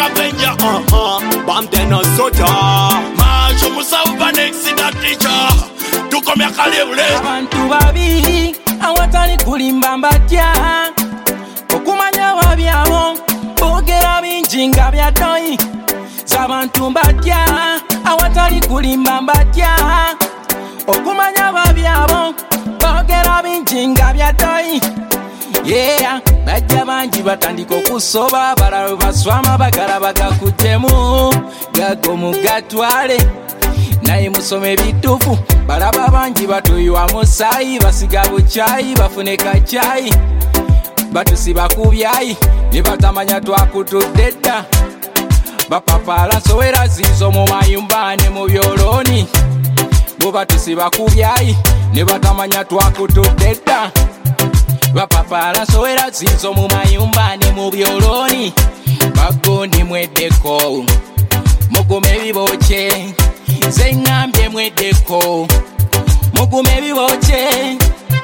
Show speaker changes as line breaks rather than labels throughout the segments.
Avenger.
Bam de no soja.
Macho musawu next that teacher. Tukomya kalebule.
Abantu babi awatali kulimba mbatya. Okumanya babyabo bogera bingi nga byaddoyi. Zabantu mbatya awatali kulimba mbatya. Okumanya babyabo bogera bingi nga byaddoyi. Yeah, bajja bangi batandika okusoba balala baswama bagala bagakutemu gago mugatwale naye musome ebituufu balaba bangi batuyiwa musaayi basiga bukyayi bafune kakyayi batusiba ku byayi ne batamanya twakutudde dda bapapala nsowera ziizo mu mayumba ne mu byolooni bo batusiba ku byayi ne batamanya twakutudde dda bapapala nsowera ziizo mu mayumba ne mu byolooni bagondi mweddeko muguma ebibokye nze ŋŋambye mweddeko muguma ebibokye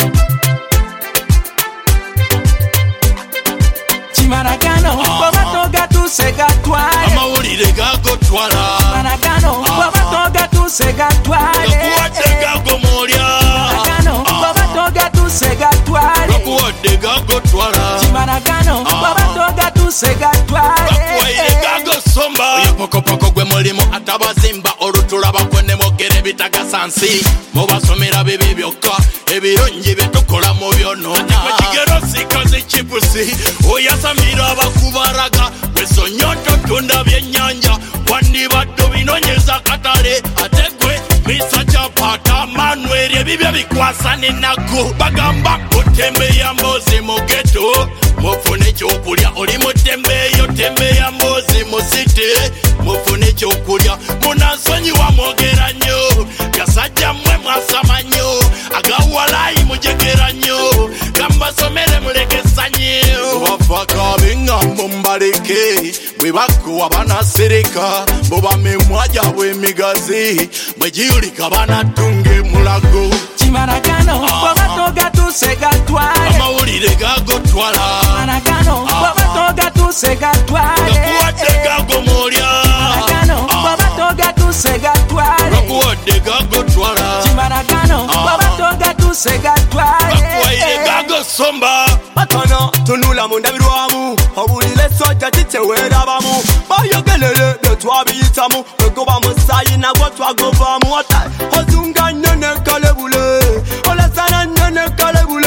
Chimaragano baba toga tuse gatwale
amawulire gago twala
Chimaragano baba toga tuse gatwale
gakuwadde gago molya
Chimaragano baba toga tuse gatwale
gakuwadde gago twala
Chimaragano baba toga tuse gatwale
gakuwaire gago somba oyo pokopoko gwe mulimu atabazimba olutula bakwene mogere bitagasansi mubasomera bibi byokka ebirungi byetukola mu byonoona kigero sikazi chipusi oyasamira abakubaraga besonyoto tunda byennyanja wandibadde binonyeza katale ate gwe misa kyapata manueri ebibyo bikwasa nenaku bagamba kutembeya mbozi mu geto mufune ekyokulya oli mutembeeyo tembeya mbozi mu site mufune ekyokulya munansonyiwa mwogera nnyo gasajja mmwe mwasama nnyo agawalayi mujegera nnyo gambasomere mulekesa nnyo bafaka b'engambo mbaleke bwe bakuwa banasereka bo bamemwa gyabwe emigazi bwe giyulika banatunga emulago
Chimaragano baba toga tuse gatwale
amawulire gago twala
Chimaragano baba toga tuse gatwale
gakuwadde gago molya
Chimaragano baba toga tuse gatwale
gakuwadde gago twala
Chimaragano baba toga tuse gatwale
gakuwaire gago somba
Batana tunula mundabirwamu obulire soja titewerabamu bayogelere byetwabiyitamu wegoba musayi nagwo twagovamu ozunga nene kalebule olasana nene kalebule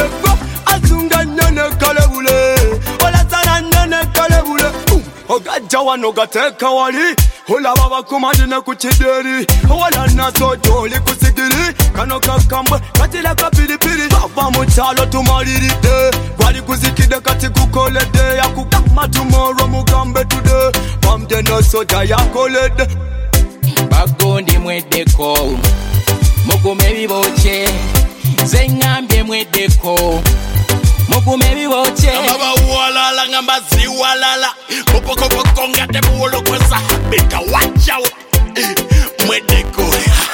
azunga nene kalebule olasana nene kalebule ogajja wano gateeka wali olaba bakumadi ne ku kideri wala nasoja oli ku sigiri kano kakambwe katira kapiripiri bava mu kyalo tumaliridde gwali kuzikidde kati kukoledde yakugamba tomorrow mugambe today bamde nasoja yakoledde
bagondi mweddeko muguma ebibokye nze ŋŋambye mweddeko muguma ebibokye
abawalala nga mbaziwalala mupokopoko nga temuwolokwesa beta wachawo mweddeko